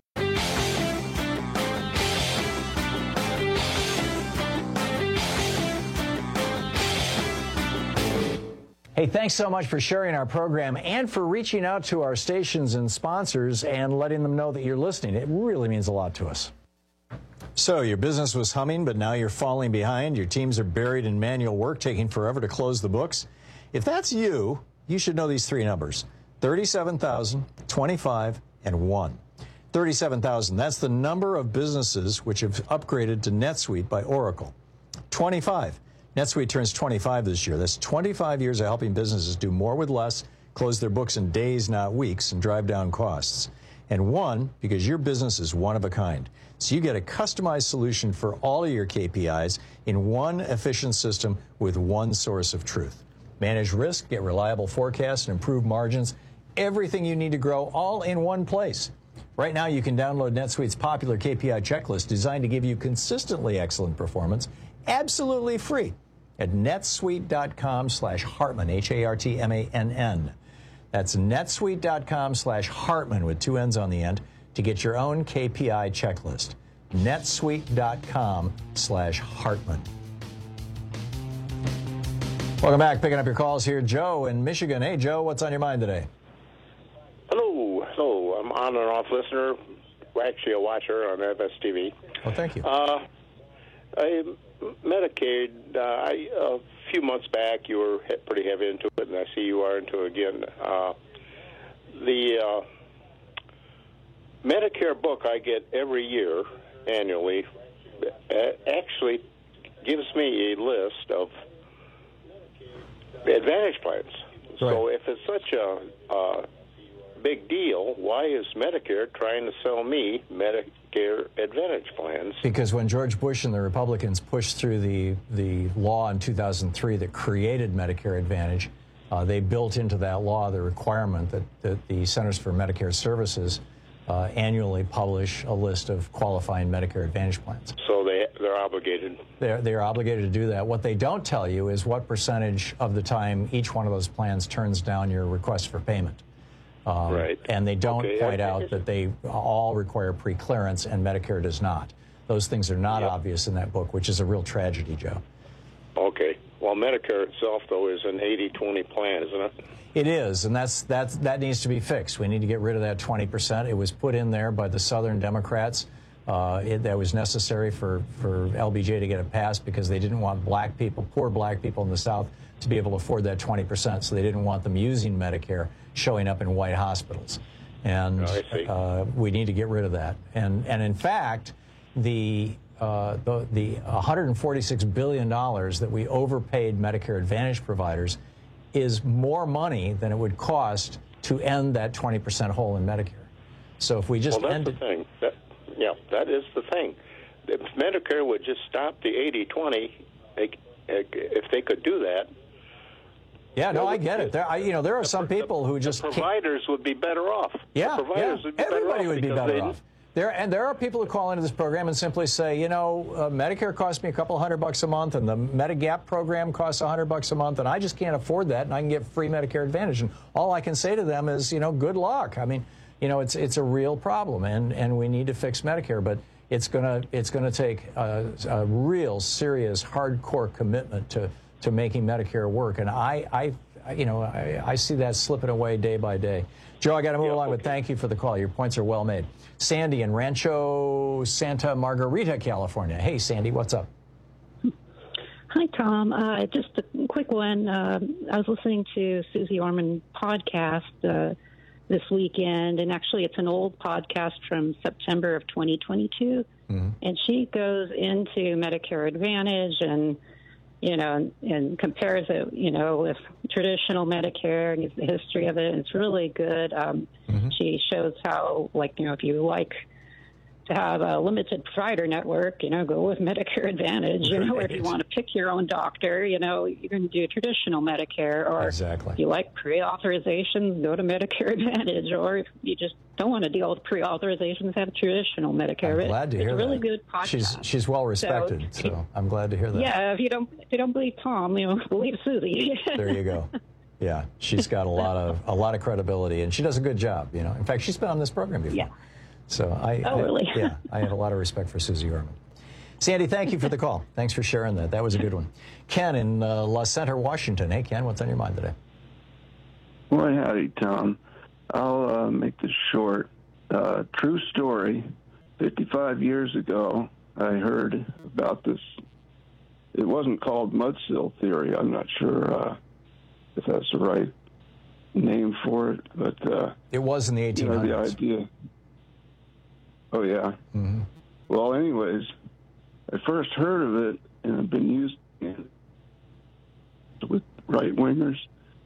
Hey, thanks so much for sharing our program and for reaching out to our stations and sponsors and letting them know that you're listening. It really means a lot to us. So your business was humming, but now you're falling behind. Your teams are buried in manual work, taking forever to close the books. If that's you, you should know these three numbers: 37,000, 25, and 1. 37,000, that's the number of businesses which have upgraded to NetSuite by Oracle. 25, NetSuite turns 25 this year. That's 25 years of helping businesses do more with less, close their books in days, not weeks, and drive down costs. And 1, because your business is one of a kind. So you get a customized solution for all of your KPIs in one efficient system with one source of truth. Manage risk, get reliable forecasts, and improve margins. Everything you need to grow all in one place. Right now, you can download NetSuite's popular KPI checklist designed to give you consistently excellent performance, absolutely free, at netsuite.com/Hartman, Hartmann. That's netsuite.com/Hartman with 2 N's on the end to get your own KPI checklist. netsuite.com/Hartman. Welcome back. Picking up your calls here. Joe in Michigan. Hey, Joe, what's on your mind today? Hello. I'm on and off listener. Actually, a watcher on FSTV. Well, thank you. Medicaid, a few months back, you were pretty heavy into it, and I see you are into it again. The Medicare book I get every year, annually, actually gives me a list of Advantage plans. Right. So if it's such a big deal, why is Medicare trying to sell me Medicare Advantage plans? Because when George Bush and the Republicans pushed through the law in 2003 that created Medicare Advantage, they built into that law the requirement that the Centers for Medicare Services annually publish a list of qualifying Medicare Advantage plans. So they're obligated. They're obligated to do that. What they don't tell you is what percentage of the time each one of those plans turns down your request for payment. Right. And they don't point out that they all require pre-clearance and Medicare does not. Those things are not obvious in that book, which is a real tragedy, Joe. Okay. Well, Medicare itself, though, is an 80-20 plan, isn't it? It is, and that needs to be fixed. We need to get rid of that 20%. It was put in there by the Southern Democrats. That was necessary for LBJ to get it passed because they didn't want black people, poor black people in the South, to be able to afford that 20%. So they didn't want them using Medicare showing up in white hospitals. And we need to get rid of that. And in fact, the $146 billion that we overpaid Medicare Advantage providers is more money than it would cost to end that 20% hole in Medicare. So if we just end it... Well, that's the thing. That is the thing. If Medicare would just stop the 80-20, if they could do that... Yeah, no, I get it. There are some people who just... The providers would be better off. Yeah, everybody would be better off. There are people who call into this program and simply say, Medicare costs me a couple $100 a month, and the Medigap program costs $100 a month, and I just can't afford that, and I can get free Medicare Advantage. And all I can say to them is, good luck. I mean, it's a real problem, and we need to fix Medicare, but it's gonna take a real serious, hardcore commitment to making Medicare work, and I see that slipping away day by day. Joe, I got to move along, but thank you for the call. Your points are well made. Sandy in Rancho Santa Margarita, California. Hey, Sandy, what's up? Hi, Tom. Just a quick one. I was listening to Susie Orman podcast this weekend, and actually it's an old podcast from September of 2022, and she goes into Medicare Advantage and, and compares it, with traditional Medicare and the history of it, and it's really good. She shows how, if you like to have a limited provider network, go with Medicare Advantage, or if you want to pick your own doctor, you can do traditional Medicare, or if you like pre-authorizations, go to Medicare Advantage, or if you just don't want to deal with pre-authorizations, have traditional Medicare. I'm glad to hear it's a really that. good podcast. She's well respected, so I'm glad to hear that. Yeah, if you don't believe Tom, believe Susie. There you go. Yeah, she's got a lot of credibility, and she does a good job. In fact, she's been on this program before. Yeah. So really? Yeah, I have a lot of respect for Susie Orman. Sandy, thank you for the call. Thanks for sharing that. That was a good one. Ken in La Center, Washington. Hey, Ken, what's on your mind today? Well, howdy, Tom. I'll make this short. True story. 55 years ago, I heard about this. It wasn't called mudsill theory. I'm not sure if that's the right name for it, but it was in the 1800s. The idea. Oh, yeah. Mm-hmm. Well, anyways, I first heard of it, and I've been using it with right-wingers.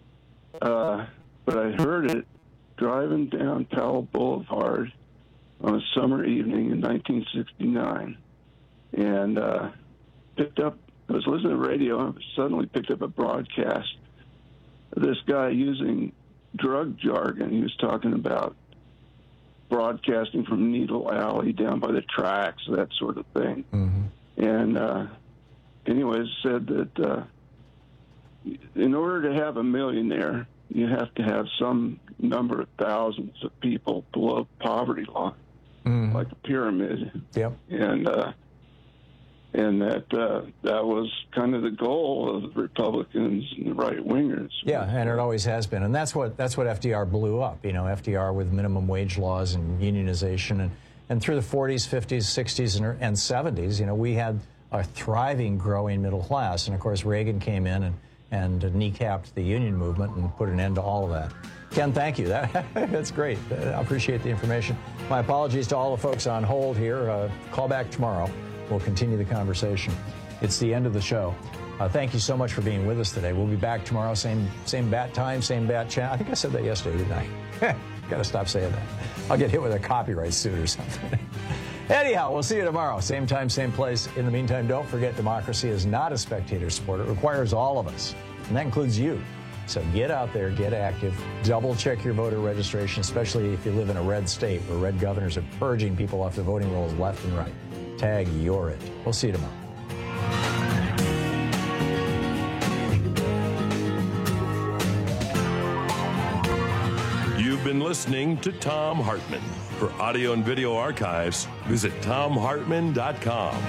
But I heard it driving down Powell Boulevard on a summer evening in 1969. And I was listening to radio, and I suddenly picked up a broadcast of this guy using drug jargon. He was talking about broadcasting from Needle Alley down by the tracks, that sort of thing. Mm-hmm. And anyways, said that in order to have a millionaire, you have to have some number of thousands of people below poverty line, like a pyramid. Yep. And that was kind of the goal of the Republicans and the right-wingers. Yeah, and it always has been. And that's what FDR blew up, FDR with minimum wage laws and unionization. And through the 40s, 50s, 60s, and 70s, we had a thriving, growing middle class. And, of course, Reagan came in and kneecapped the union movement and put an end to all of that. Ken, thank you. That's great. I appreciate the information. My apologies to all the folks on hold here. Call back tomorrow. We'll continue the conversation. It's the end of the show. Thank you so much for being with us today. We'll be back tomorrow, same bat time, same bat channel. I think I said that yesterday, didn't I? Got to stop saying that. I'll get hit with a copyright suit or something. Anyhow, we'll see you tomorrow. Same time, same place. In the meantime, don't forget democracy is not a spectator sport. It requires all of us, and that includes you. So get out there, get active, double-check your voter registration, especially if you live in a red state where red governors are purging people off the voting rolls left and right. Tag You're It. We'll see you tomorrow. You've been listening to Thom Hartmann. For audio and video archives, visit ThomHartmann.com.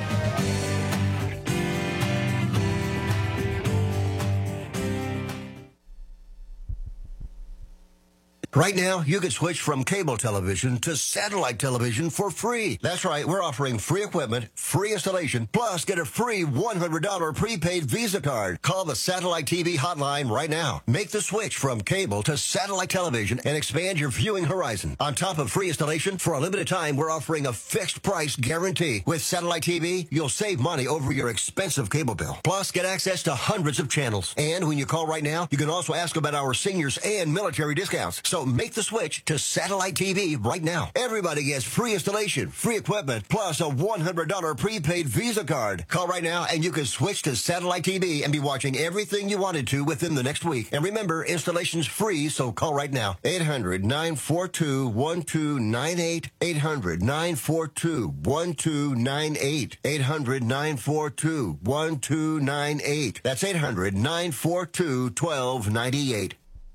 Right now, you can switch from cable television to satellite television for free. That's right, we're offering free equipment, free installation, plus get a free $100 prepaid Visa card. Call the Satellite TV hotline right now. Make the switch from cable to satellite television and expand your viewing horizon. On top of free installation, for a limited time, we're offering a fixed price guarantee. With Satellite TV, you'll save money over your expensive cable bill. Plus, get access to hundreds of channels. And when you call right now, you can also ask about our seniors and military discounts. So make the switch to Satellite TV right now. Everybody gets free installation, free equipment, plus a $100 prepaid Visa card. Call right now and you can switch to Satellite TV and be watching everything you wanted to within the next week. And remember, installation's free, so call right now. 800-942-1298. 800-942-1298. 800-942-1298. That's 800-942-1298.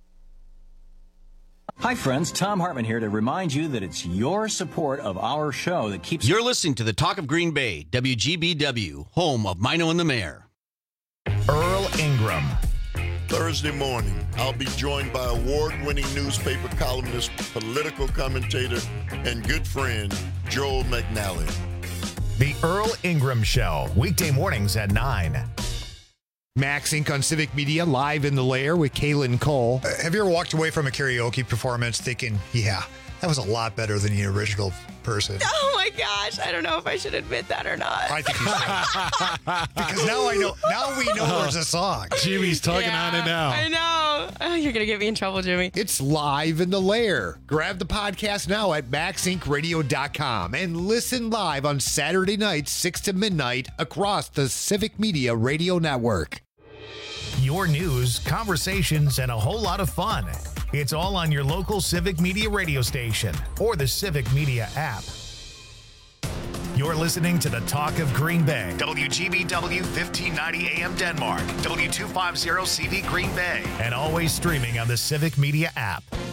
Hi, friends. Thom Hartmann here to remind you that it's your support of our show that keeps... You're listening to the Talk of Green Bay, WGBW, home of Mino and the Mayor. Earl Ingram. Thursday morning, I'll be joined by award-winning newspaper columnist, political commentator, and good friend, Joel McNally. The Earl Ingram Show, weekday mornings at 9. Max Inc. on Civic Media, live in the lair with Kaylin Cole. Have you ever walked away from a karaoke performance thinking, yeah, that was a lot better than the original person? Oh my gosh, I don't know if I should admit that or not. I think you should. Because now we know there's a song. Jimmy's tugging on it now. I know. Oh, you're going to get me in trouble, Jimmy. It's live in the lair. Grab the podcast now at maxincradio.com and listen live on Saturday nights, 6 to midnight, across the Civic Media Radio Network. Your news, conversations, and a whole lot of fun. It's all on your local Civic Media radio station or the Civic Media app. You're listening to the Talk of Green Bay. WGBW 1590 AM Denmark. W250 CV Green Bay. And always streaming on the Civic Media app.